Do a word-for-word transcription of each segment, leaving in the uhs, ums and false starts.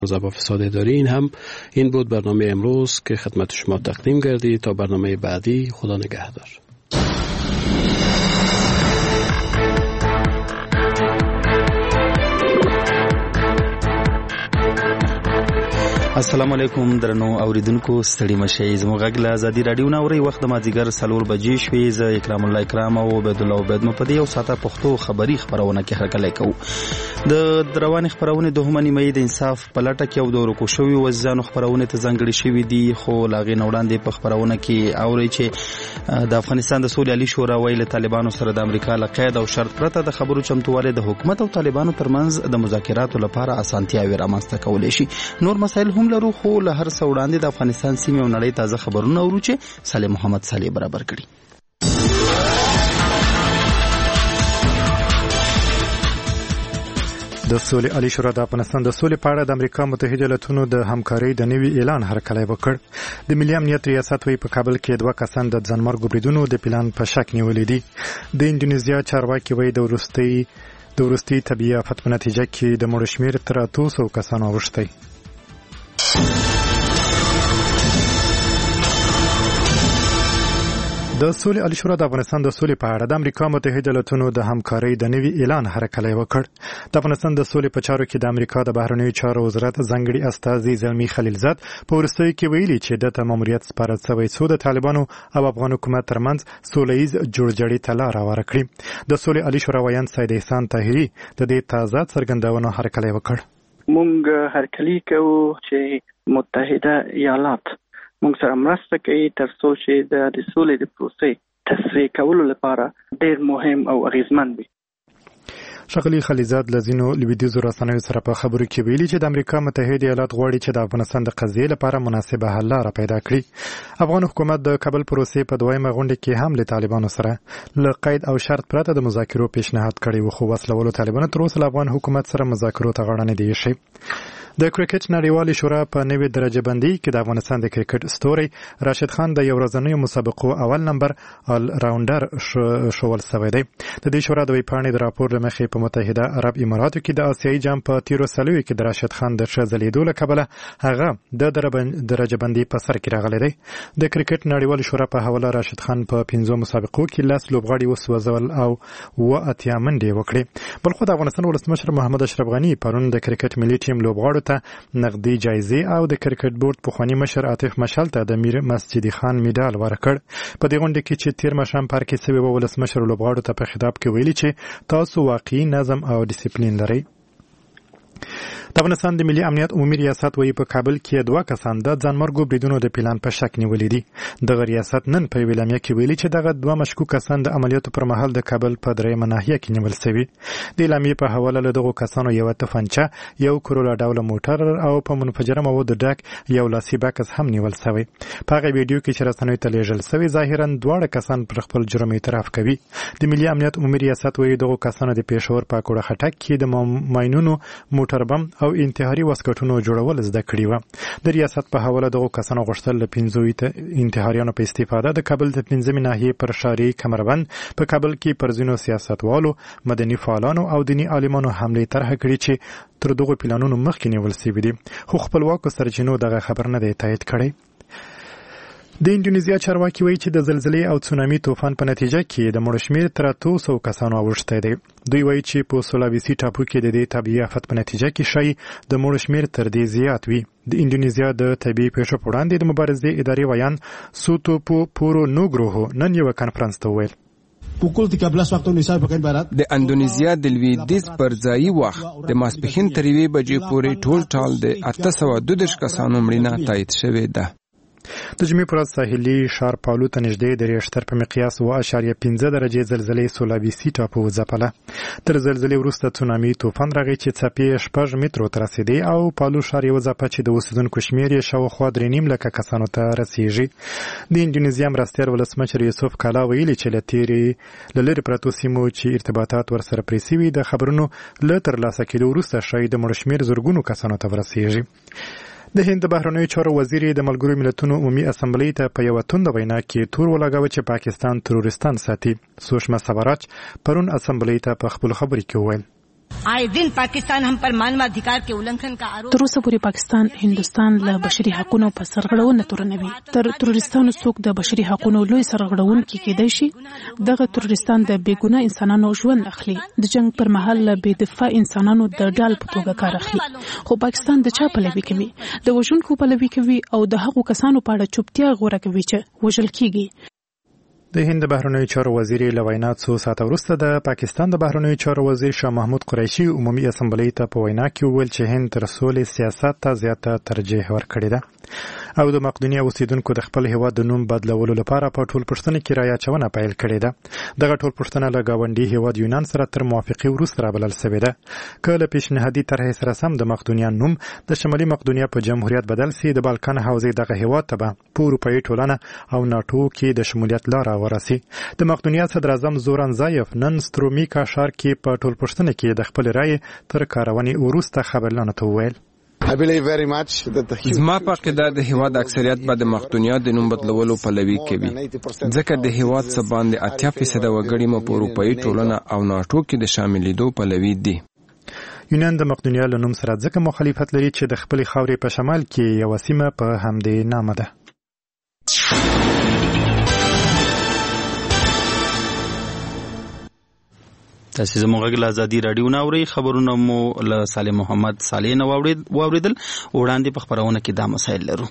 زبا فساد اداری. این هم این بود برنامه امروز که خدمت شما تقدیم گردید. تا برنامه بعدی، خدا نگهدار. السلام علیکم درنو اوریدونکو، ستړي مشئ. زموږ غږ له ازادي راډیو نه اورئ. وخت د مازدیګر څلور بجې شوې. زه اکرام الله اکرام او عبید الله عبید مو په دې یو ساعته پښتو خبري خبرونه کې هرکلی کوو. د روانې خبرونې دوهمه نیمایي د انصاف په لټه کې او د ورکو شویو وزیرانو خبرونه ته ځانګړې شوې دي، خو له هغې نه وړاندې په خبرونه کې اورئ چې د افغانستان د سولې عالي شورا وایي له طالبانو سره د امریکا له قید او شرط پرته د خبرو چمتووالی د حکومت او طالبانو ترمنځ د مذاکراتو لپاره اسانتیاوې رامنځته کولی شي. نور مسایل هم لرو، خو له هر څه وړاندې د افغانستان سیمې او نړۍ تازه خبرونه اورو چې صالح محمد صالح برابر کړي. د سولې عالي شورا د افغانستان د سولې په اړه د امریکا متحده ایالاتونو د همکارۍ د نوي اعلان هرکلی وکړ. د ملي امنیت ریاست وایي په کابل کې دوه کسان د ځانمرګو بریدونو د پلان په شک نیولې دي. د انډونیزیا چارواکي وایي د وروستي د وروستي طبیعي آفت په نتیجه کې د مړو شمېر تر اتو سوو کسانو اوښتی. د سولې عالي شورا د افغانستان د سولې په اړه د امریکا متحده ایالاتونو د همکارۍ د نوي اعلان هرکلی وکړ. د افغانستان د سولې په چارو کې د امریکا د بهرنیو چارو وزارت ځانګړي استازي زلمي خلیلزاد په وروستیو کې ویلي چې دته ماموریت سپارل شوی څو د طالبانو او افغان حکومت ترمنځ سولهییز جوړجاړي ته لار هواره کړي. د سولې عالي شورا ویاند سید احسان طاهري د دې تازه څرګندونو هرکلی وکړ. مونږ هرکلی کوو چې متحده ایالات مونږ سره مرسته کوي تر څو چې د سولې د پروسې تسریع کولو لپاره ډېر مهم او اغیزمن وي. ښاغلي خلیلزاد له ځینو لویدیځو رسنیو سره په خبرو کې ویلي چې د امریکا متحده ایالات غواړي چې د افغانستان د قضیې لپاره مناسبه حل لاره پیدا کړي. افغان حکومت د کابل پروسې په دویمه غونډه کې هم له طالبانو سره له قید او شرط پرته د مذاکرو پیشنهاد کړی و، خو وسلوالو طالبانو تر اوسه له افغان حکومت سره مذاکرو ته غاړه نه دی ایښې. د کرکټ نړیوالې شورا په نوې درجه بندي کې د افغانستان د کرکټ ستوري راشد خان د یو ورځنیو مسابقو اول نمبر آل راونډر شول شوی دی. د دې شورا د ویبپاڼې د راپور له مخې په متحده عرب اماراتو کې د آسیایي جام په تیرو څلویو کې د راشد خان د ښه ځلېدو له کبله هغه د درجه بندي په سر کې راغلی دی. د کرکټ نړیوالې شورا په حواله راشد خان په پنځو مسابقو کې لس لوبغاړي وسوځول او اووه اتیا منډې وکړې. بلخو د افغانستان ولسمشر محمد اشرف غني پرون د کرکټ ملي ټیم لوبغاړو ته نقدي جایزې او د کرکټ بورډ پخواني مشر عاطف مشال ته د میر مسجدي خان میډال ورکړ. په دې غونډه کې چې تیر ماښام پارک کې سوي و، ولسمشر لوبغاړو ته په خطاب کې ویلي چې تاسو واقعي نظم او ډیسپلین لرئ. د افغانستان د ملي امنیت عمومي ریاست وایي په کابل کې دوه کسان د ځانمرګو بریدونو د پلان په شک نیولې دي. دغه ریاست نن په یوه اعلامیه کې ویلي چې دغه دوه مشکوک کسان د عملیاتو پر مهال د کابل په دریمه ناحیه کې نیول شوي. د اعلامیې په حواله له دغو کسانو یوه توپنچه، یو کرولا ډوله موټر او په منفجره موادو ډک یو لاسي بکس هم نیول شوی. په هغه ویډیو کې چې رسنیو ته لیږل شوی ظاهرا دواړه کسان پر خپل جرم اعتراف کوي. د ملي امنیت عمومي ریاست وایي دغو کسانو د پېښور په کوړه خټک کې د ماینونو، موټر بم او انتحاري واسکټونو جوړول زده کړي وو. د ریاست په حواله دغو کسانو غوښتل له پنځو انتحاریانو په استفاده د کابل د پنځمې ناحیې پر ښاري کمربند په کابل کې پر ځینو سیاستوالو، مدني فعالانو او دیني عالمانو حملې طرحه کړي چې تر دغو پلانونو مخکې نیول شوي دي، خو خپلواکو سرچینو دغه خبر نه دی تایید کړی. د انډونیزیا چارواکي وایي چې د زلزلې او تسونامي طوفان په نتیجه کې د مړو شمېر تر اتو سوو کسانو اوښتی دی. دوی وایي چې په سولاویسي ټاپو کې د دې طبیعي آفت په نتیجه کې شاید د مړو شمېر تر دې زیات وي. د انډونیزیا د طبیعي پیښو په وړاندې د مبارزې ادارې ویاند سوتوپو پورو نوګروهو نن یوه کنفرانس ته وویل pukul tiga belas waktu Indonesia bagian barat د اندونیزیا د لویدیځ پر ځایي وخت د ماسپښین تر یوې بجې پورې ټول ټال د اته سوه دوه دېرش کسانو مړینه تایید شوې ده. د جمعې پر ورځ ساحلي ښار پاولو ته نږدې د ریشتر په مقیاس اوه اعشاریه پنځه درجې زلزلې سولاویسي ټاپو وځپله. تر زلزلې وروسته تسونامي طوفان راغی چې څپې شپږ مترو ته رسېدې او پاولو ښار یې وځپه چې د اوسېدونکو شمېر یې شاوخوا درې نیم لکه کسانو ته رسېږي. د انډونیزیا مرستیال ولسمشر یوسف کالا ویلي چې له تېرې له لرې پرتو سیمو چې ارتباطات ورسره پرې سوي د خبرونو له ترلاسه کېدو وروسته ښایي د مړو شمېر زرګونو کسانو ته ورسېږي. د هند بهرنیو چارو وزیر د ملګرو ملتونو عمومي اسمبلۍ ته په یوه تونده وینا کې تور ولګاوه چې پاکستان تروریستان ساتي. سوشما سوراج پرون اسمبلۍ ته په خپل خبرې کې وویل आए दिन पाकिस्तान हम पर मानवाधिकार के उल्लंघन का आरोप تر اوسه پورې پاکستان هندستان له بشري حقوقو په سرغړونه تورنوي. تر تروریستانو څوک د بشري حقوقو لوی سرغړونکي کېدای شي. دغه تروریستان د بیګناه انسانانو ژوند اخلي. د جنگ پر مهال له بې دفاع انسانانو د ډال په توګه کار اخلي. خو پاکستان د چا پلوي کوي؟ د وژونکو پلوي کوي او د هغو کسانو په اړه چوپتیا غوره کوي چې وژل کیږي. د هند بهرنیو چارو وزیر له وینا څو ساعته وروسته د پاکستان د بهرنیو چارو وزیر شاه محمود قریشي عمومي اسمبلی ته په وینا کې وویل چې هند تر سولې سیاست ته زیاته ترجیح ورکړې ده او د مقدونیه اوسیدونکو د خپل هیواد د نوم بدلولو لپاره په ټول پښتنه کې رایه چونه پیل کړې ده. دغه ټول پښتنه له گاونډي هیواد یونان سره تر موافقه وروسته رابلل شوې ده. کله پیشنهادي طرح سره سم د مقدونیه نوم د شمالي مقدونیه په جمهوریت بدل سي د بالکان حوزې دغه هیواد ته په اروپایي ټولنه او ناتو کې د شمولیت لاره ورسي. د مقدونیه صدر اعظم زوران زایف نن سترومیکا ښار کې په ټول پښتنه کې د خپل رایې تر کارونې وروسته خبرلانه ته وویل زما په عقیده د هیواد اکثریت به د مقدونیه د نوم بدلولو پلوي کوي ځکه د هیواد څخه باندې اتیا فیصد وګړي مو په اروپایي ټولنه او ناتو کې د شاملېدو پلوي دي. یونان د مقدونیه له نوم سره ځکه مخالفت لري چې د خپل خاورې په شمال کې یو سیمه په همدې نامه ده. تاسو زموږ غږ له ازادي رادیو نه اورئ. خبرونه مو له صالح محمد صالح نه واوریدل. وړاندې په خبرونه کې دا مسایل لرو.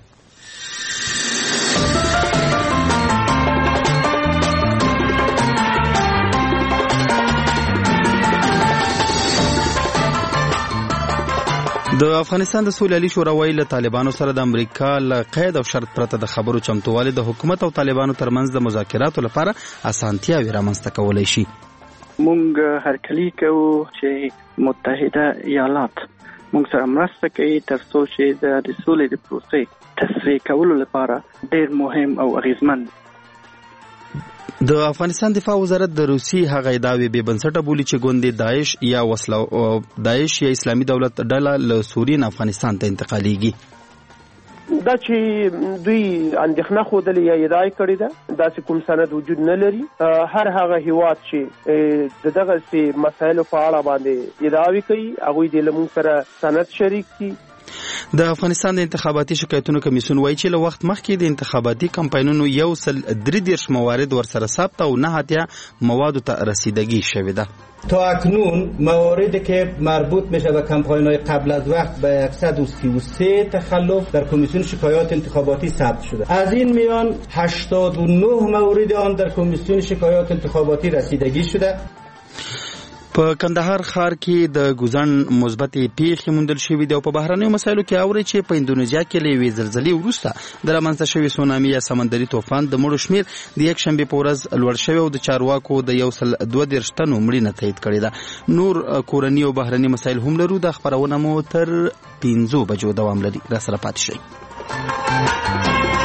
د افغانستان د سولې عالی شورا وایي له طالبانو سره د امریکا له قید او شرط پرته د خبرو چمتووالی د حکومت او طالبانو ترمنځ د مذاکراتو لپاره اسانتیاوې رامنځته کولی شي. مونږ هرکلی کوو چې متحده ایالات مونږ سره مرسته کوي تر څو چې د سولې د پروسې تسریع کولو لپاره ډېر مهم او اغیزمن. د افغانستان دفاع وزارت د روسي هغه ادعاوې بې بنسټه بولي چې ګوند داعش یا وسله داعش یا اسلامي دولت ډله له سوري نه افغانستان ته انتقالیږي. دا چې دوی اندېښنه ښودلې یا ادعا کړې ده داسې کوم سند وجود نه لري. هر هغه هیواد چې د دغسې مسایلو په اړه باندې ادعاوې کوي هغوی دې له موږ سره سند شریک کړي. د افغانستان د انتخاباتي شکایتونو کمیسیون وایي چې له وخت مخکې د انتخاباتي کمپاینونو یو سل درې دېرش موارد ورسره ثبت او نه اتیا موادو ته رسیدگی شوې ده. تا اکنون مواردی که مربوط میشه به کمپاین‌های قبل از وقت به صد و سی و سه تخلف در کمیسیون شکایات انتخاباتی ثبت شده. از این میان هشتاد و نه مورد آن در کمیسیون شکایات انتخاباتی رسیدگی شده. په کندهار ښار کې د ګوزن مثبتې پیښې موندل شوې دي او په بهرنیو مسایلو کې اوري چې په اندونیزیا کې له یوې زلزلې وروسته د رامنځته شوي سونامي یا سمندري طوفان د مړو شمېر د یکشنبې په ورځ لوړ شوی او د چارواکو د یو سل دوه دېرش تنو مړینه تایید کړې ده. نور کورني او بهرني مسایل هم لرو. د خبرونه مو تر پنځو بجو دوام لري. را سره پاتې شئ.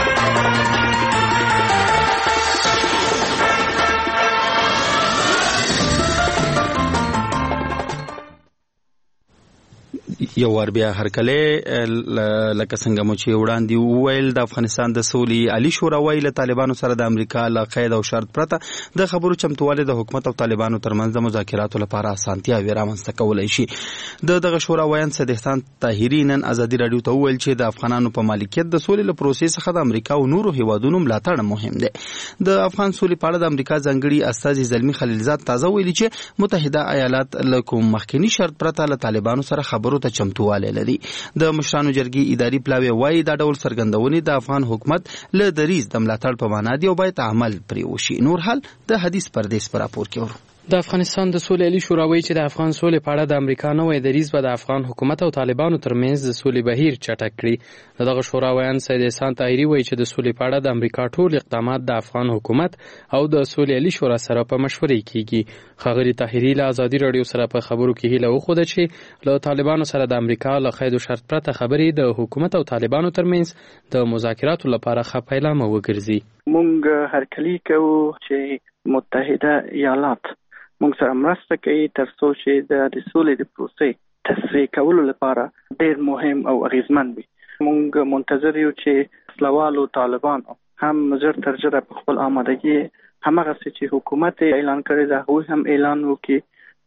یو ور بیا هرکله لکه څنګه مو چې وړاندې وویل د افغانستان د سولې عالی شورا وایي له طالبانو سره د امریکا له قید او شرط پرته د خبرو چمتووالی د حکومت او طالبانو ترمنځ د مذاکراتو لپاره اسانتیاوې رامنځته کولی شي. د دغه شورا ویاند سید احسان طاهري نن ازادي رادیو ته وویل چې د افغانانو په مالکیت د سولې له پروسې څخه د امریکا او نورو هیوادونو ملاتړ مهم دی. د افغان سولې په اړه د امریکا ځانګړي استازي زلمي خلیلزاد تازه ویلي چې متحده ایالات له کوم مخکنی شرط پرته له طالبانو سره خبرو ته چمتووالی لري. د مشرانو جرګې اداري پلاوی وایي دا ډول څرګندونې د افغان حکومت له دریځ د ملاتړ په معنا دي او باید عمل پرې وشي. نور حال د حدیث پردیس پر راپور کې ورو. د افغانستان د سولې عالی شورا وایي چې د افغان سولې په اړه د امریکا نوی دریځ به د افغان حکومت او طالبانو ترمنځ د سولې بهیر چټک کړي. دغه شورا ویاند سید احسان طاهري وایي چې د سولې په اړه د امریکا ټول اقدامات د افغان حکومت او د سولې عالی شورا سره په مشورې کیږي. ښاغلي طاهري له ازادي رادیو سره په خبرو کې هیله وښوده چې له طالبانو سره د امریکا له قید او شرط پرته خبرې د حکومت او طالبانو ترمنځ د مذاکراتو لپاره ښه پیلامه وګرځي. مونږ هرکلی کوو چې متحده ایالات مونږ سره مرسته کوي تر څو چې د سولې د پروسې تسریع کولو لپاره ډېر مهم او اغیزمن وي. مونږ منتظر یو چې وسلوالو طالبانو هم زر تر ژره په خپل آمادګي همغه چې حکومت اعلان کړی دا هغوی هم اعلان وکړي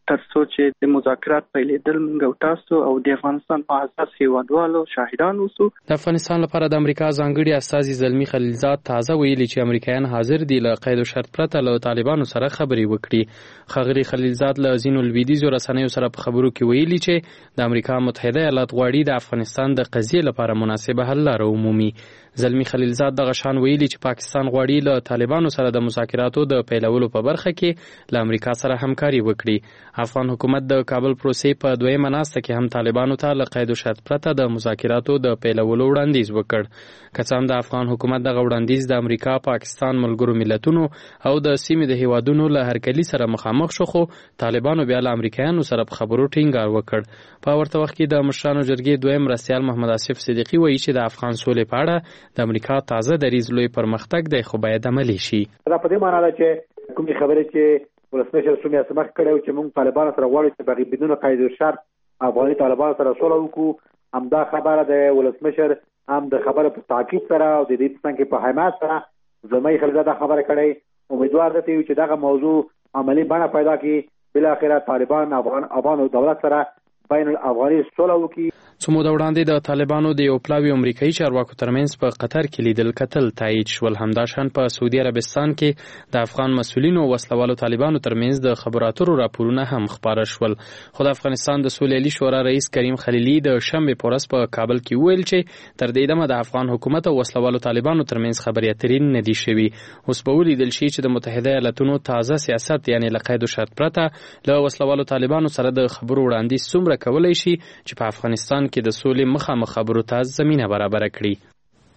ترڅو چې د مذاکرات پیلېدل موږ تاسو او د افغانستان په اساس هیوادوالو شاهدان اوسو. د افغانستان لپاره د امریکا ځانګړي استازي زلمی خلیلزاد تازه ویلي چې امریکایان حاضر دي له قید او شرط پرته له طالبانو سره خبرې وکړي. ښاغلي خلیلزاد له ځینو لویدیځو رسنیو سره په خبرو کې ویلي چې د امریکا متحده ایالات غواړي د افغانستان د قضیې لپاره مناسبه حل لاره ومومي. زلمی خلیلزاد دغه شان ویلي چې پاکستان غواړي له طالبانو سره د مذاکراتو د پیلولو په برخه کې له امریکا سره همکاري وکړي. افغان حکومت د کابل پروسې په دویمه ناسته کې هم طالبانو ته له قید او شرط پرته د مذاکراتو د پیلولو وړاندیز وکړ. که څه هم د افغان حکومت دغه وړاندیز د امریکا، پاکستان، ملګرو ملتونو او د سیمې د هیوادونو له هرکلي سره مخامخ شو، خو طالبانو بیا له امریکایانو سره په خبرو ټینګار وکړ. په ورته وخت کې د مشرانو جرګې دویم مرستیال محمد آصف صدیقي وایي چې د افغان سولې په اړه د امریکا تازه دریځ لوی پرمختګ دی، خو باید عملي شي. دا په دې معنی ده چې کومې خبرې چې ولسمشر سومیا سمخ کړو چې موږ طالبانو سره غواړو چې بغیر بدون قید او شرط افغاني طالبانو سره سوله وکړو، همدا خبره د ولسمشر هم د خبره په تاکید سره او د دې څنګه په حمایت سره زلمی خلیلزاد خبره کړې. امیدوار دی چې دغه موضوع عملی بڼه پیدا کړي، بل اخره طالبان افغان افغان دولت سره بین الافغاني سوله وکړي. څو موده وړاندې د طالبانو د یو پلاوي امریکایي چارواکو ترمنځ په قطر کې لیدل کتل تایید شول. همداشان په سعودي عربستان کې د افغان مسؤلینو او وسلوالو طالبانو ترمنځ د خبرو اترو راپورونه هم خپاره شول. خو د افغانستان د سولې عالی شورا رئیس کریم خلیلي د شنبه په ورځ په کابل کې ویل چې تر دې دمه د افغان حکومت او وسلوالو طالبانو ترمنځ خبرې اترې نه دي شوي. اوس به ولیدل شي چې د متحده ایالاتونو تازه سیاست یعنی له قید او شرط پرته له وسلوالو طالبانو سره د خبرو وړاندیز څومره کولای شي چې په افغانستان کې د سولې مخامخ خبرو ته زمينه برابر کړي.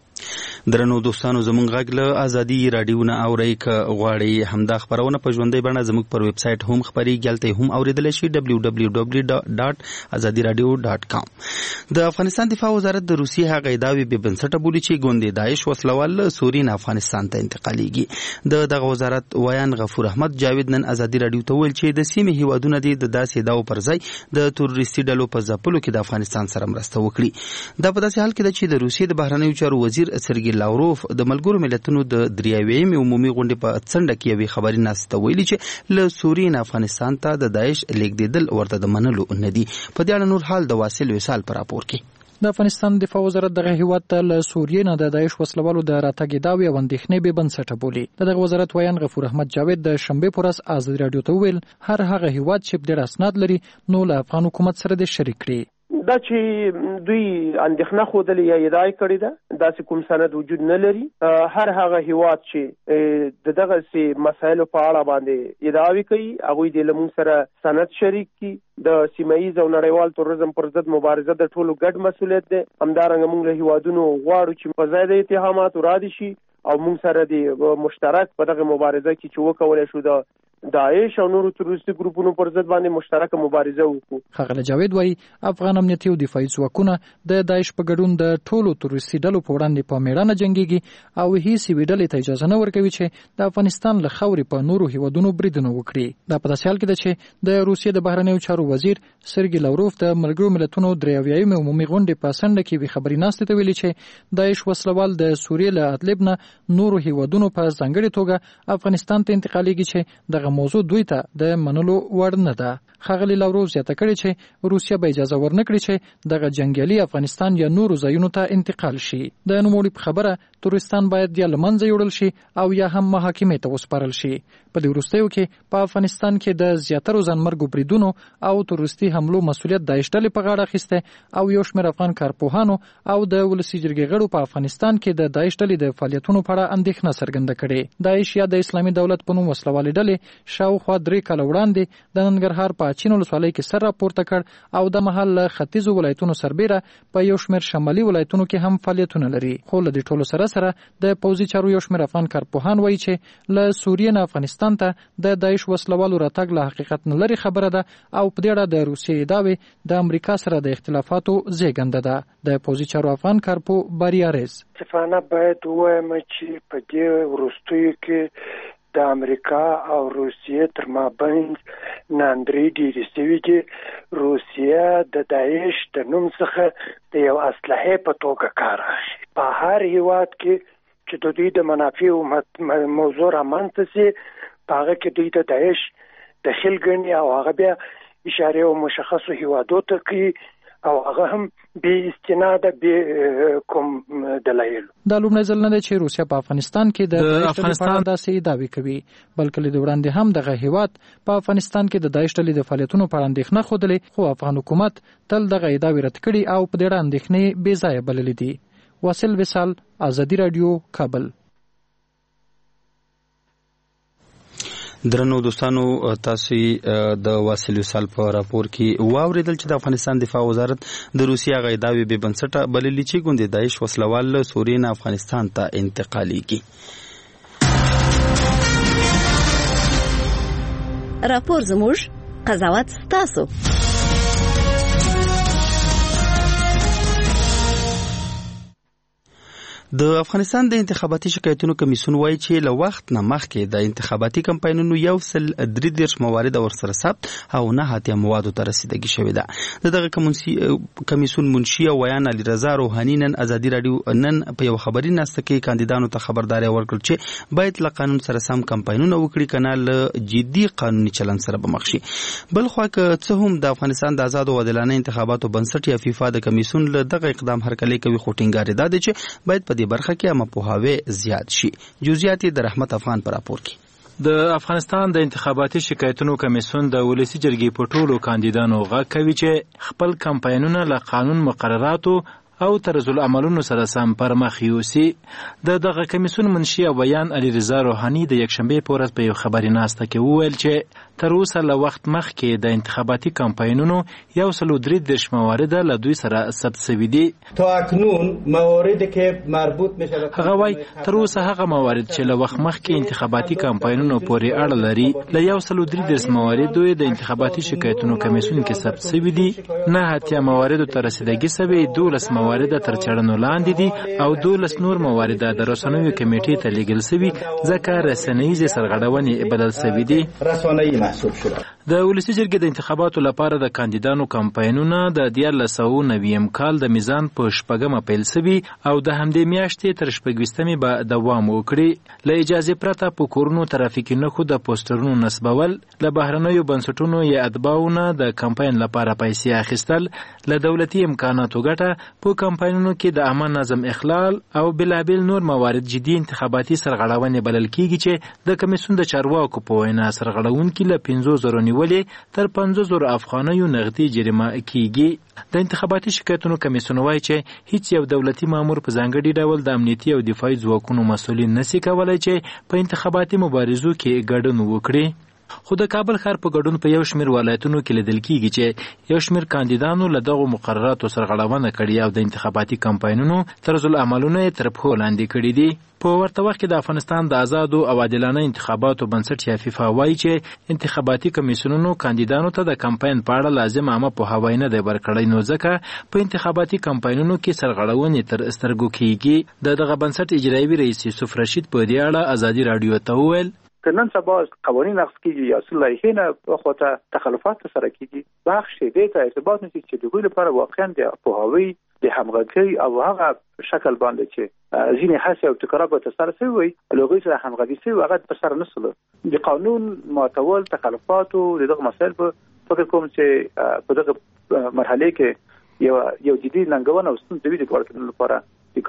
درنو دوستانو زمونږ غږ له ازادي رادیو نه اورئ که غواړئ همدا خبرونه په ژوندۍ بڼه زموږ پر ویب سایټ هم خپرېږي، هلته هم اورېدلی شي دبلیو دبلیو دبلیو ډاټ ازادي رادیو ډاټ کام. د افغانستان دفاع وزارت د روسیې هغه ادعاوې بې بنسټه بولي چې ګوندې داعش وسلوال له سوري نه افغانستان ته انتقالېږي. د دغه وزارت ویان غفور احمد جاوید نن ازادي رادیو ته وویل چې د سیمې هیوادونه دي د داسې ادعاو پر ځای د تروریستي ډلو په ځپلو کې د افغانستان سره مرسته وکړي. دا په داسې حال کې ده چې د روسیې د بهرنیو چارو وزیر سرګي لاوروف د ملګرو ملتونو د دریاویمې عمومي غونډې په څنډه کې یوې خبري ناسته ویلي چې له سوریې نه افغانستان ته د داعش لیږدېدل ورته د منلو نه دي. په دې اړه نور حال د واصل وصال په راپور کې. د افغانستان دفاع وزارت دغه هیواد ته له سوریې نه د داعش وسلوالو د راتګ ادعاوې او اندېښنې بې بنسټه بولي. دغه وزارت ویان غفور احمد جاوید د شنبې په ورځ ازادي رادیو ته وویل هر هغه هیواد چې ډېر اسناد لري نو له افغان حکومت سره د شریک کړي. دا چې دوی اندېښنه خوده یا ادعای کړی ده داسې کوم سند وجود نه لري. هر هغه هیواد چې د دغه سي مسایلو په اړه باندې ادعاوي کوي هغه د لمون سره سند شریک کی. د سیمایي او نړیوال تروریزم پر ضد مبارزه د ټولو ګډ مسولیت ده. همدارنګه موږ له هیوادونو غواړو چې په ځای د اتهامات را دي شي او موږ سره د مشترک په دغه مبارزه کې چې وکولای شو د داعش او نورو تروریستي ګروپونو پر ضد باندې مشترکه مبارزه وکړو. ښاغلی جاوید وایي افغان امنیتي او دفاعي ځواکونه د داعش په ګډون د ټولو تروریستي ډلو په وړاندې په میړانه جنګېږي او هیڅ یوې ډلې ته اجازه نه ورکوي چې د افغانستان له خاورې په نورو هیوادونو بریدونه وکړي. دا په داسې حال کې ده چې د روسیې د بهرنیو چارو وزیر سرګي لاوروف د ملګرو ملتونو درې اویایمې عمومي غونډې په څنډه کې یوې خبري ناستې ته ویلي چې داعش وسلوال د سوریې له ادلب نه نورو هیوادونو په ځانګړې توګه افغانستان ته انتقالېږي چې دغه موضوع دوی ته د منلو وړ نه ده. ښاغلي لاوروف زیاته کړې چې روسیه به اجازه ورنکړي چې دغه جنګیالي افغانستان یا نورو ځایونو ته انتقال شي. د نوموړي په خبره تروریستان باید یا له منځه یوړل شي او یا هم محاکمې ته وسپارل شي. په دې وروستیو کې په افغانستان کې د زیاترو ځانمرګو بریدونو او تروریستي حملو مسؤلیت داعش ډلې په غاړه اخیسته او یو شمېر افغان کارپوهانو او د ولسي جرګې غړو په افغانستان کې د داعش ډلې د فعالیتونو په اړه اندېښنه څرګنده کړې. داعش یا د اسلامي دولت په نوم وسلوالې ډلې شاوخوا درې کاله وړاندې د ننګرهار په اچین ولسوالۍ کې سر راپورته کړ او د مهال له ختیځو ولایتونو سربیره په یو شمېر شمالي ولایتونو کې هم فعالیتونه لري. خو له دې ټولو سره سره د پوځي چارو یو شمېر افغان کارپوهان وایي چې له سوریې نه افغانستان ته د داعش وسلوالو راتګ له حقیقت نه لري خبره ده او په دې اړه د روسیې ادعاوې د امریکا سره د اختلافاتو زیږنده ده. د پوځي چارو افغان کارپو باریارز صفانه باید ووایم چې په دې وروستیو کې د امریکا او روسیې تر مابین ناندرۍ ډېرې سوي دي. روسیه د داعش د نوم څخه د یو اسلحې په توګه کار اخلي. په هر هیواد کې چې د دوی د منافعو موضوع رامنځته سي په هغه کې دوی د داعش دخیل ګڼي او هغه بیا اشاره او مشخصو هیوادو ته کوي او هغه هم به استناد به کوم دلایل. دا لومړی ځل نه دی چې روسیا په افغانستان کې د افغانستان داسې دعوی کوي، بلکې د وړاندې هم دغه هیواد په افغانستان کې د داعش ډلې د فعالیتونو په اړه اندېښنه ښودلې، خو افغان حکومت تل دغه ادعاوې رد کړي او په دې اړه اندېښنې بې ځایه بللې دي. واصل وصال، ازادي رادیو، کابل. درنو دوستانو، تاسو د واصل وصال په راپور کې واوریدل چې د افغانستان دفاع وزارت د روسیا غیداوی به بنسټه بللی چې ګوند داعش وسلوال له سوریې نه افغانستان ته انتقالیږي. راپور زموږ، قضاوت ستاسو. د افغانستان د انتخاباتي شکایتونو کمیسیون وایي چې له وخت نه مخکې د انتخاباتي کمپاینونو یو سل درې دېرش موارد ورسره ثبت او نه اتیا موادو ته رسیدګي شوې ده. د دغه کمیسیون منشي او ویان علي رضا روحاني نن ازادي رادیو نن په یو خبري ناسته کې کاندیدانو ته خبرداري ورکړه چې باید له قانون سره سم کمپاینونه وکړي، کنه له جدي قانوني چلن سره به مخ شي. بل خو که څه هم د افغانستان د آزاد او عادلانه انتخاباتو بنسټ یا فیفا د کمیسیون له دغه اقدام هرکلی کوي، خو ټینګار ده چې باید په برخه کې هم پوهاوی زیات شي. جزئیات د رحمت افغان پر راپور کې. د افغانستان د انتخاباتي شکایتونو کمیسیون د ولسی جرګې په ټولو کاندیدانو غږ کوي چې خپل کمپاینونه له قانون مقرراتو او طرز العملونو سره سم پر مخ یوسي. د دغه کمیسیون منشي او بیان علي رضا روحاني د یکشنبه په ورځ په یو خبري ناسته کې وویل چې تر اوسه له وخت مخکې د انتخاباتي کمپاینونو یو سل درې دېرش موارد له دوی سره ثبت شوي دي. تا اکنون مواردی که مربوط میشه هغه وایي تر اوسه هغه موارد چې له وخت مخکې انتخاباتي کمپاینونو پورې اړه لري له یو سل درې دېرش موارد دوی د انتخاباتي شکایتونو کمیسیون کې ثبت شوي دي. نه اتیا موارد ته رسیدګي شوي، دولس موارد تر چړنو لاندې دي او دولس نور موارد د رسنیو کمیټې ته لیږل شوي ځکه رسنیزې سرغړونې بدل شوي دي. رسنیي محسوب شوه. د ولسی جرګې د انتخاباتو لپاره د کاندیدانو کمپاینونه د دیارلس سوه نویم کال د میزان په شپږمه پیل شوي او د همدې میاشتې تر شپږویشتمې به دوام وکړي. له اجازې پرته په کورونو ترافیکي نښو د پوسټرونو نصبول، له بهرنیو بنسټونو یا اتباعونه د کمپاین لپاره پیسې اخیستل، له دولتي امکاناتو ګټه په کمپاینونو کې د عامه نظم اخلال او بلابل نور موارد جدي انتخاباتي سرغړونې بلل کیږي چې د کمیسیون د چارواکو په وینا سرغړونکي له پنځو زرو نیولې تر پنځه زرو افغانیو نغدي جریمه کیږي. د انتخاباتي شکایتونو کمیسیون وایي چې هیڅ یو دولتي مامور په ځانګړي ډول د امنیتي او دفاعي ځواکونو مسؤلین نشي کولای چې په انتخاباتي مبارزو کې ګډون وکړي. خو د کابل ښار په ګډون په یو شمېر ولایتونو کې لیدل کیږي چې یو شمېر کاندیدانو له دغو مقرراتو سرغړونه کړې او د انتخاباتي کمپاینونو طرز العملونه یې تر پښو لاندې کړي دي. په ورته وخت کې د افغانستان د آزادو او عادلانه انتخاباتو بنسټ یا فیفا وایي چې انتخاباتي کمیسیونونو کاندیدانو ته د کمپاین په اړه لازم عامه پوهاوی نه دی ورکړی، نو ځکه په انتخاباتي کمپاینونو کې سرغړونې تر سترګو کیږي. د دغه بنسټ اجرایوي رئیس یوسف رشید په دې اړه ازادي رادیو ته وویل که نن سبا قوانین نقض کیږي یا اصل لایحې نه خواته تخلفات سره کیږي، بخش دې ته ارتباط نشي چې د دوی لپاره واقعا د پوهاوی د همغږي او هغه شکل باندې چې ځینې هڅې او ابتکارات به ترسره شوي وي له هغوی سره همغږي شوي هغه ترسره نه شول. د قانون ماتول، تخلفاتو د دغه مسایل په فکر کوم چې په دغه مرحله کې یو یو جدي ننګونه او ستونزې د ورکړلو لپاره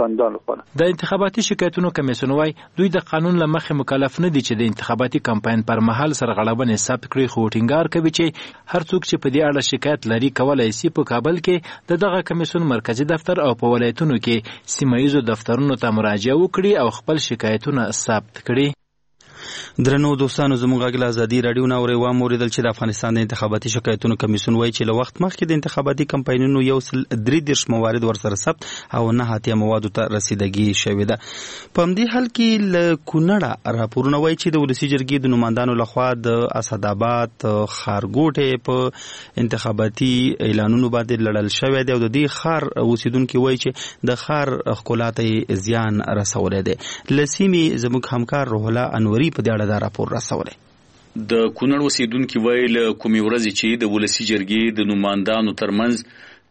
د انتخاباتي شکایتونو کمیسیون وایي دوی د قانون له مخې مکلف نه دي چې د انتخاباتي کمپاین پر مهال سرغړونې ثبت کړي، خو ټینګار کوي چې هر څوک چې په دې اړه شکایت لري کولای شي په کابل کې د دغه کمیسیون مرکزی دفتر او په ولایتونو کې سیمه ییزو دفترونو ته مراجعه وکړي او خپل شکایتونه ثبت کړي. درنو دوستانو، زموږ غږ ازادي رادیو نه اوري و موریدل چې د افغانستان د انتخاباتي شکایتونو کمیسیون وایي چې له وخت مخکې د انتخاباتي کمپاینونو یو سل درې دېرش موارد ورسره ثبت او نه اتیا موادو ته رسیدګي شوې ده. په همدې حال کې له کونړه راپورونه وایي چې د ولسی جرګې د نمائندانو لخوا د اسداباد ښارګوټې په انتخاباتي اعلانونو باندې لړل شوی دی او د دې ښار اوسیدونکي وایي چې د ښار ښکلا ته زیان رسولی دی. له سیمې زموږ همکار روح الله انوري په دې دا راپور راسولی. د کونړ اوسیدونکي وایي له کومې ورځې چې د ولسی جرګې د نمائندانو ترمنځ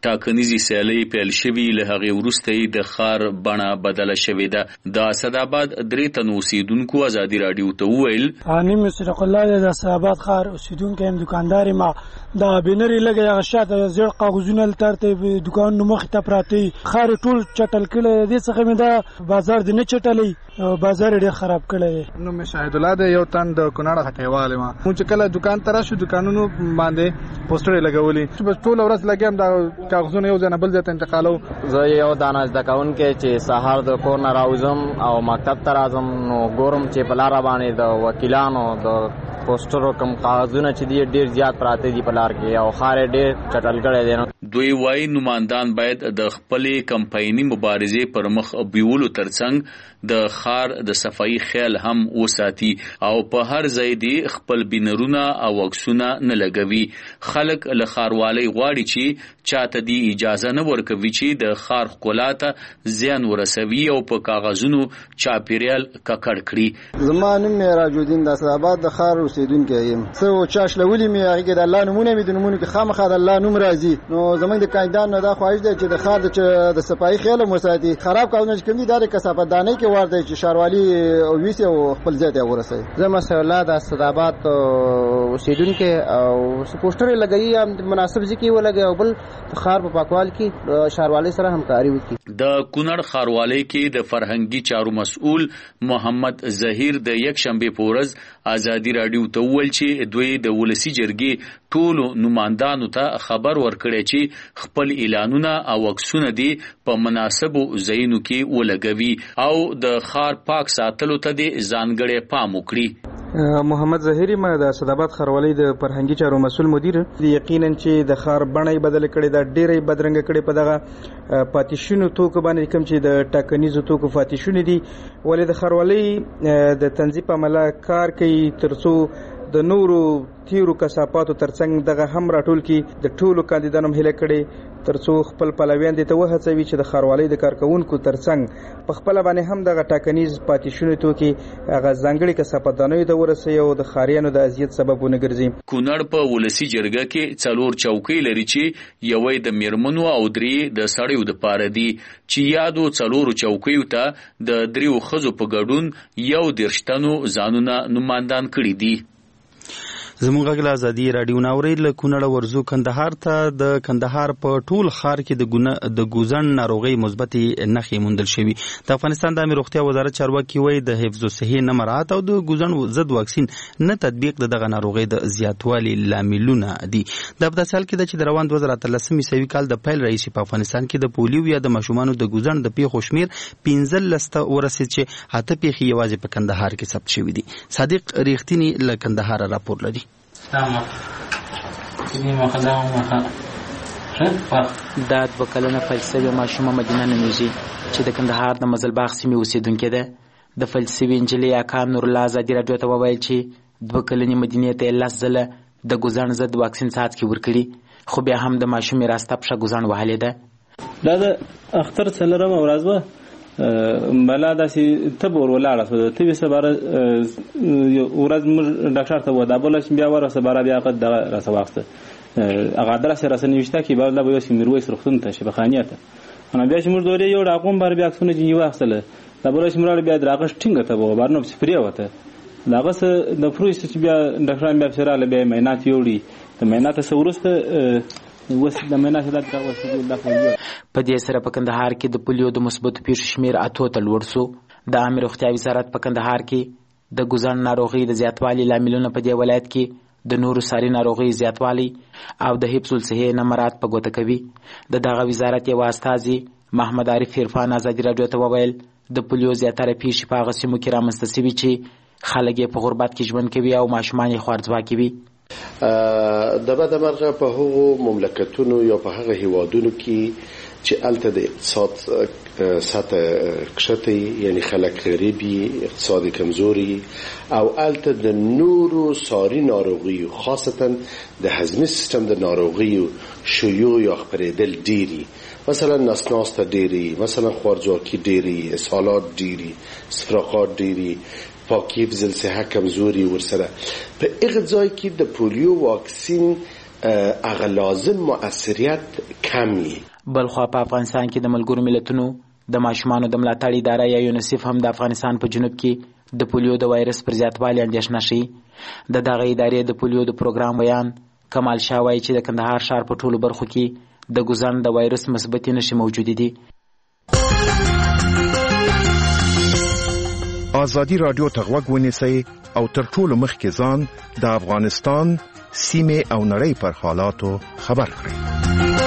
ټاکنیزي سیالي پیل شوي له هغې وروسته د ښار بڼه بدله شوې ده. د اسداباد درې تنو اوسېدونکو ازادي راډیو ته وویل نیم صدق الله د اسداباد ښار اوسېدونکی یم، دوکاندار یم. دا بینري لګی هغه شاته زیړ کاغذونه ترته دوکانونو مخې ته پراته وي، ښار ټول چټل کړی. دې څخه مې دا بازار دې نه چټلی، بازار ډېر خراب کړی. نو مې شاهد الله د یو تن د کونړ هټیوال یم. مونږ چې کله دوکان ته راشو دکانونو باندې پوسټر لګولي، بس ټول ورځ لګیم دا کاغذونه یو ځای نه بل ځای ته انتقالو. زه یو دانه زده کوونکی چې سهار د کور نه راوځم او مکتب ته راځم، نو ګورم چې په لاره باندې د وکیلانو د پوسټرو کوم کاغذونه چې دي ډېر زیات پراته دي په لار کې، او ښار ډېر چټل کړی دی. دوی وايي نمائندان باید د خپلې کمپایني مبارزې پر مخ بیولو ترڅنګ د ښار د صفایي خیال هم وساتي او په هر ځای دی خپل بینرونه او عکسونه نه لګوي. خلک له ښاروالۍ غواړي چې چاته دی اجازه نه ورکوي چې د ښار ښکلا ته زیان ورسوي او په کاغذونو چاپیریال ککړ کړي. زما نوم معراج الدین د اسداباد د ښار اوسېدونکی یم. څه چاش لولي مې هغې کې د الله نومونه مې د نومونو کې خامخا د الله نوم راځي. نو زمونږ د کاندیدانو دا خواهش دی چې د ښار د صفایي خیال هم وساتي. خراب کاغذونه چې کوم دي دا د کثافتدانۍ کې ور دی چې ښاروالي ویسي او خپل ځای ته ورسوي. زه مسعود الله د اسداباد اوسېدونکی او پوسټر یې لګوي، هم مناسب ځای کې ولګوي او بل ښار په پاکوالي کې ښاروالۍ سره همکاري وکړي. د کونړ ښاروالۍ کې د فرهنګي چارو مسؤل محمد ظهیر د یک شنبې په ورځ ازادي راډیو ته وویل چې دوی د ولسي جرګې ټولو نمائندانو ته خبر ورکړی چې خپل اعلانونه او عکسونه دي په مناسبو ځایونو کې ولګوي او د ښار پاک ساتلو ته دې ځانګړی پام وکړي. محمد ظهیری ما د اسداباد ښاروالۍ د فرهنګي چارو مسؤل مدیر، یقینا چې د ښار بڼه بدل کړي، دا ډېرې بدرنګ کړي. په دغه پاتیشونو توکو باندې کوم چې د ټاکنیزو توکو پاتیشونه دي، ولې د ښاروالۍ د تنظیم په عمله کار کوي ترڅو د نورو تیرو کثافاتو ترڅنګ دغه هم راټول کی. د ټولو کاندیدانو هیله کړي ترڅو خپل پلویان دې ته وهڅوي چې د ښاروالۍ د کارکونکو ترڅنګ په خپل باندې هم دغه ټاکنیز پاتیشونه توکي هغه ځانګړي کثافتدانیو ته ورسوي او د ښاریانو د اذیت سبب ونه ګرځي. کونړ په ولسي جرګه کې څلور چوکۍ لري چې یوې د میرمنو او درې د سړیو د پاره دي، چې یادو څلورو چوکیو ته د دریو ښځو په ګډون یو دېرش تنو ځانونه نمائندان کړي دي. زموږ غږ له ازادي راډیو نه اورئ. له کونړه ورځو کندهار ته. د کندهار په ټول ښار کې د د ګوزن ناروغۍ مثبتې نښې موندل شوي. د افغانستان د عامې روغتیا وزارت چارواکي وایي د حفظ الصحې نه مراعات او د ګوزن ضد واکسین نه تطبیق د دغه ناروغۍ د زیاتوالي لاملونه دي. دا په داسې حال کې ده چې د روان دوه زره اتلسم عیسوي کال د پیل راهیسې په افغانستان کې د پولیو یا د ماشومانو د ګوزن د پیښو شمېر پنځلس ته ورسېد چې اته پیښې یوازې په کندهار کې ثبت شوي دي. صادق ریښتیني له کندهاره راپور لري. دا دوه کلنه فلسفي ماشومه مدینه نومیږي چې د کندهار د مزلباغ سیمې اوسېدونکې ده. د فلسفي انجلۍ اکا نورالله ازادي راډیو ته وویل چې دوه کلنې مدینې ته یې لس ځله د ګوزن ضد واکسین څاڅکي ورکړي، خو بیا هم د ماشومې راسته پښه ګوزن وهلې ده. دا د اختر څلورمه ورځ وه، بلا داسې تب ور ولاړه شوه. د تبې سباره ورځ موږ ډاکټر ته ودابله چې بیا ورسه باره بیا هغه دغه راسه واخیسته، هغه ادرس یې راسه نوشته کې بله به یوسې میرویس روغتون ته شفاخانې ته. نو بیا چې موږ دورې یو ډاقوم بار بیا عکسونه چې یې واخیستله، دا بله چې موږ راغله بیا د هغه ټینګه ته به بار نه پسې پرېوته. د هغه څه د فرویسته چې بیا ډاکټران بیا پسې راغله، بیا یې معاینات یوړي. د معایناته څه وروسته په دې سره په کندهار کې د پولیو د مثبتو پیښو شمېر اتو ته لوړ سو. د عامې روغتیا وزارت په کندهار کې د ګوزن ناروغۍ د زیاتوالي لاملونه په دې ولایت کې د نورو ساري ناروغۍ زیاتوالی او د حفظ الصحې نه مراعات په ګوته کوي. د دغه وزارت یو استازي محمد عارف عرفان ازادي راډیو ته وویل د پولیو زیاتره پیښې په هغه سیمو کې رامنځته سوي چې خلک یې په غربت کې ژوند کوي او ماشومان یې خوارځواکي وي. د بده مرغه په هغو مملکتونو یا په هغه هیوادونو کې چې الته د اقتصاد سطح کښته یعنی خلک غریبي، اقتصاد کمزوري او الته د نورو ساري ناروغیو خاصتا د هضمي سیستم د ناروغیو شیوع یا خپرېدل ډیري، مثلا نسناسته ډیري، مثلا خوارځواکي ډیري، اسهالات ډیري، استفراغات ډیري، پاکی حفظ الصحه کمزوري ورسره. په هغه ځای کې د پولیو واکسین هغه لازم مؤثریت کم وي. بلخوا په افغانستان کې د ملګرو ملتونو د ماشومانو د ملاتړ اداره یا یونیسف هم د افغانستان په جنوب کې د پولیو د وایرس پر زیاتوالي اندېښنه ښيي. د دغه ادارې د پولیو د پروګرام بیان کمال شاه وایي چې د کندهار ښار په ټولو برخو کې د ګوزن د وایرس مثبتې نښې موجودې دي. ازادي راډیو ته غوږ ونیسئ او تر ټولو مخکې ځان د افغانستان سیمې او نړۍ پر حالاتو خبر کړئ.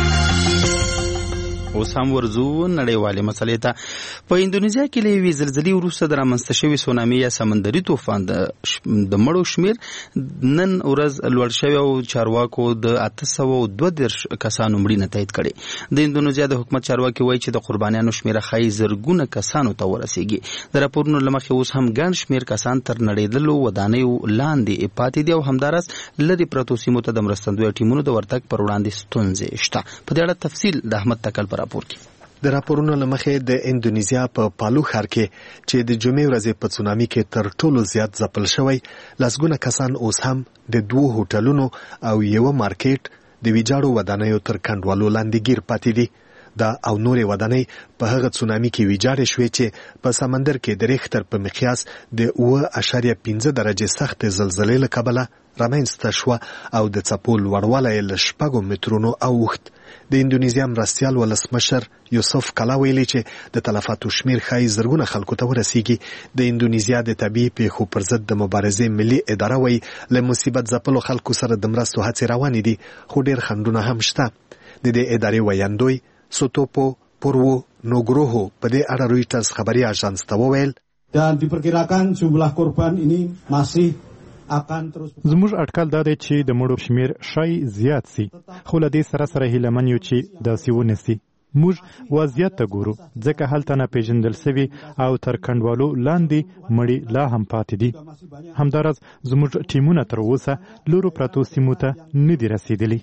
اوس هم ورځو نړیوالې مسلې ته. په اندونیزیا کې له یوې زلزلې وروسته د رامنځته شوي سونامي یا سمندري طوفان د مړو شمېر نن ورځ لوړ شوی او چارواکو د اته سوه دوه دېرش کسانو مړینه تایید کړې. د اندونیزیا د حکومت چارواکي وایي چې د قربانیانو شمېره ښایي زرګونه کسانو ته ورسیږي. د راپورونو له مخې اوس هم ګڼ شمېر کسان تر نړېدلو ودانیو لاندې پاتې دي او همداراز لرې پرتو سیمو ته د مرستندویه ټیمونو د ورتګ پر وړاندې ستونزې شته. په دې اړه تفصیل د احمد تکل پر د راپورونو له مخې د اندونیزیا په پالو ښار کې چې د جمعې ورځې په سونامي کې تر ټولو زیات ځپل شوی لسګونه کسان اوس هم د دوو هوټلونو او یوه مارکیټ د ویجاړو ودانیو تر کنډوالو لاندې ګیر پاتې دي. دا او نورې ودانۍ په هغه سونامي کې ویجاړې شوې چې په سمندر کې د ریختر په مقیاس د اوه اشاریه پنځه درجې سختې زلزلې له کبله رامنځته شوه او د څپو لوړوالی له شپږو مترونو اوښت. د اندونیزیا مرستیال ولسمشر یوسف کالا ویلي چې د تلفاتو شمیر ښایي زرګونه خلکو ته ورسیږي. د اندونیزیا د طبیعي پیښو پر ضد د مبارزې ملي اداره وایي له مصیبت ځپلو خلکو سره د مرستو هڅې روانې دي خو ډیر خنډونه هم شته. د دې ادارې ویاندوی سوتوپو پورو نوګروهو په دې اړه رویټرز خبري اژانس ته وویل dan diperkirakan jumlah korban ini masih زموږ اټکل دا دی چې د مړو شمیر شای زیات سي خو له دې سره سره هیله من یو چې داسې ونه سي. موږ وضعیت ته ګورو ځکه هلته نه پیژندل سوي او تر کنډوالو لاندې مړي لا هم پاتې دي. همداراز زموږ ټیمونه تر اوسه لورو پرتو سیمو ته نه دي رسیدلي.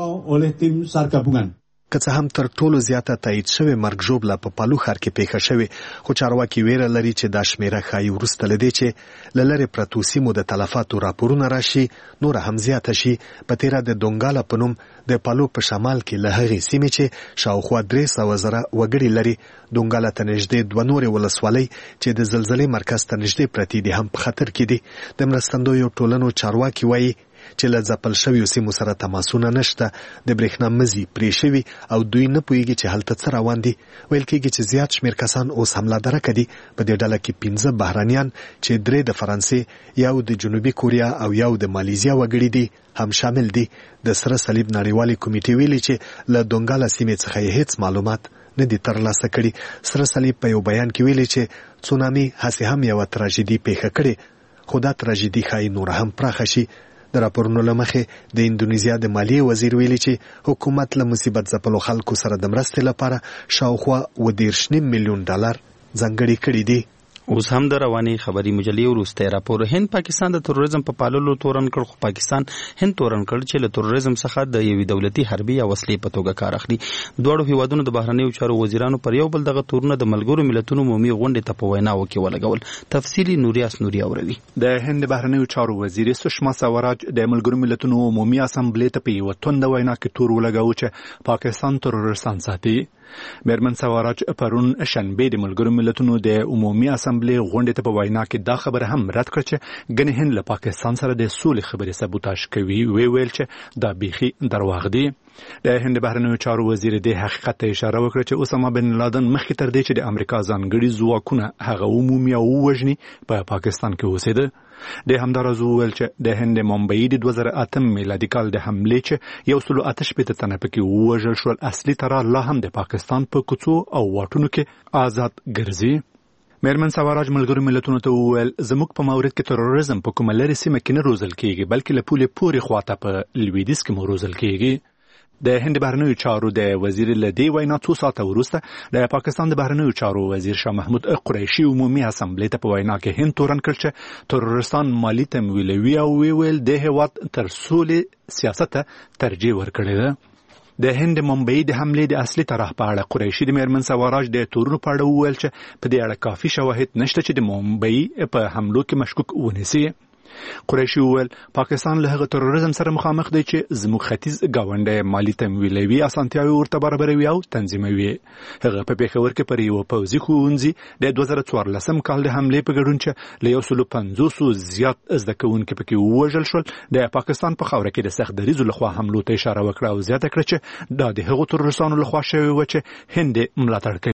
که څه هم تر ټولو زیاته تایید شوې مرګ ژوبله په پالو ښار کې پیښه شوې خو چارواکي ویره لري چې دا شمیره ښایي وروسته له دې چې له لرې پرتو سیمو د تلفاتو راپورونه راشي نوره هم زیاته شي. په تیره د دونګالا په نوم د پالو په شمال کې له هغې سیمې چې شاوخوا درې سوه زره وګړي لري دونګالا ته نږدې دوه نورې ولسوالۍ چې د زلزلې مرکز ته نږدې پرتې دي هم په خطر کې دي. د مرستندویو ټولنو چارواکي وایي چې له ځپل شویو سیمو سره تماسونه نشته. د برېښنا مزي پرې شوي او دوی نه پوهېږي چې هلته څه روان دي. ویل کېږي چې زیات شمېر کسان اوس حمله درکه دي. په دې ډله کې پنځه بهرانیان چې درې د فرانسې یو د جنوبي کوریا او یو د مالیزیا وګړي دي هم شامل دي. د سره صلیب نړیوالې کمیټې ویلي چې له دونګالا سیمې څخه یې هیڅ معلومات نه دي ترلاسه کړي. سره صلیب په یو بیان کې ویلي چې سونامي هسې هم یوه تراژیدي پیښه کړې خو دا تراژیدي ښایي نوره هم پراخه شي. د راپورونو له مخې د اندونیزیا د مالیې وزیر ویلي چې حکومت له مصیبت ځپلو خلکو سره د مرستې لپاره شاوخوا اوه دېرش نیم میلیون ډالر ځانګړي کړي دي. اوس هم د رواني خبري مجلې وروستی راپور هند پاکستان د تروریزم په پاللو تورن کړ خو پاکستان هند تورن کړ چې له تروریزم څخه د یوې دولتي حربي یا وسلې په توګه کار اخلي. دواړو هیوادونو د بهرنیو چارو وزیرانو پر یو بل دغه تورونه د ملګرو ملتونو عمومي غونډې ته په ویناوو کې ولګول. تفصیلي نوریاس نوري اوروي. د هند بهرنیو چارو وزیر سشما سوراج د ملګرو ملتونو عمومي اسامبلې ته په یوه تونده وینا کې تور ولګاوه چې پاکستان تروریستان ساتي. میرمن سوراج پرون شنبه د ملګرو ملتونو د عمومي اسامبلې غونډې ته په وینا کې دا خبره هم رد کړه چې ګنې هند له پاکستان سره د سولې خبرې سبوتاژ کوي. وی ویل چې دا بیخي درواغ دی. د هند بهرنیو چارو وزیر د حقیقت ته اشاره وکړه چې اسامه بن لادن مخکې تر دې چې د امریکا ځانګړي ځواکونه هغه ومومي او ووژني په پاکستان کې اوسېده. د همداراز وویل چې د هند ممبئی د دوه زره اتم میلادي کال د حملې چې یو سلو اته شپېته تنه پکې ووژل شول اصلي تړاو لا هم د پاکستان په کوڅو او واټونو کې آزاد ګرځي. میرمن سوراج ملګرو ملتونو ته وویل زموږ په مورد کې تروریزم په کومه لرې سیمه کې نه روزل کېږي بلکې له پولې پورې خواته په لویدیځ کې مو روزل کېږي. د هند بهرنیو چارو د وزیر له دې وینا څو ساعته وروسته د پاکستان د بهرنیو چارو وزیر شاه محمود قریشي عمومي اسامبلې ته په وینا کې هند تورن کړ چې تروریستان مالی تمویلوي او ویل د هیواد تر سولې سیاست ترجیح ورکړی ده. د هند ممبئی د حملې د اصلي طرح په اړه قریشي د میرمن سوراج د تورونو په اړه وویل چې په دې اړه کافي شواهد نشته چې د ممبئی په حملو کې مشکوک ونیسي. قریشي وویل پاکستان له هغه تروریزم سره مخامخ دی چې زموږ ختیځ ګاونډی مالی تمویلوي اسانتیاوي ورته برابروي او تنظیموي. هغه په پېښور کې پر یو پوځي ښوونځي د دوه زره څوارلسم کال د حملې په ګډون چې له یو سلو پنځوسو زیات زده کوونکي پکې ووژل شول د پاکستان په خاوره کې د سخت دریزو لخوا حملو ته اشاره وکړه او زیاته کړه چې دا د هغو تروریستانو لخوا شوې وه چې هند ملاتړ کوي.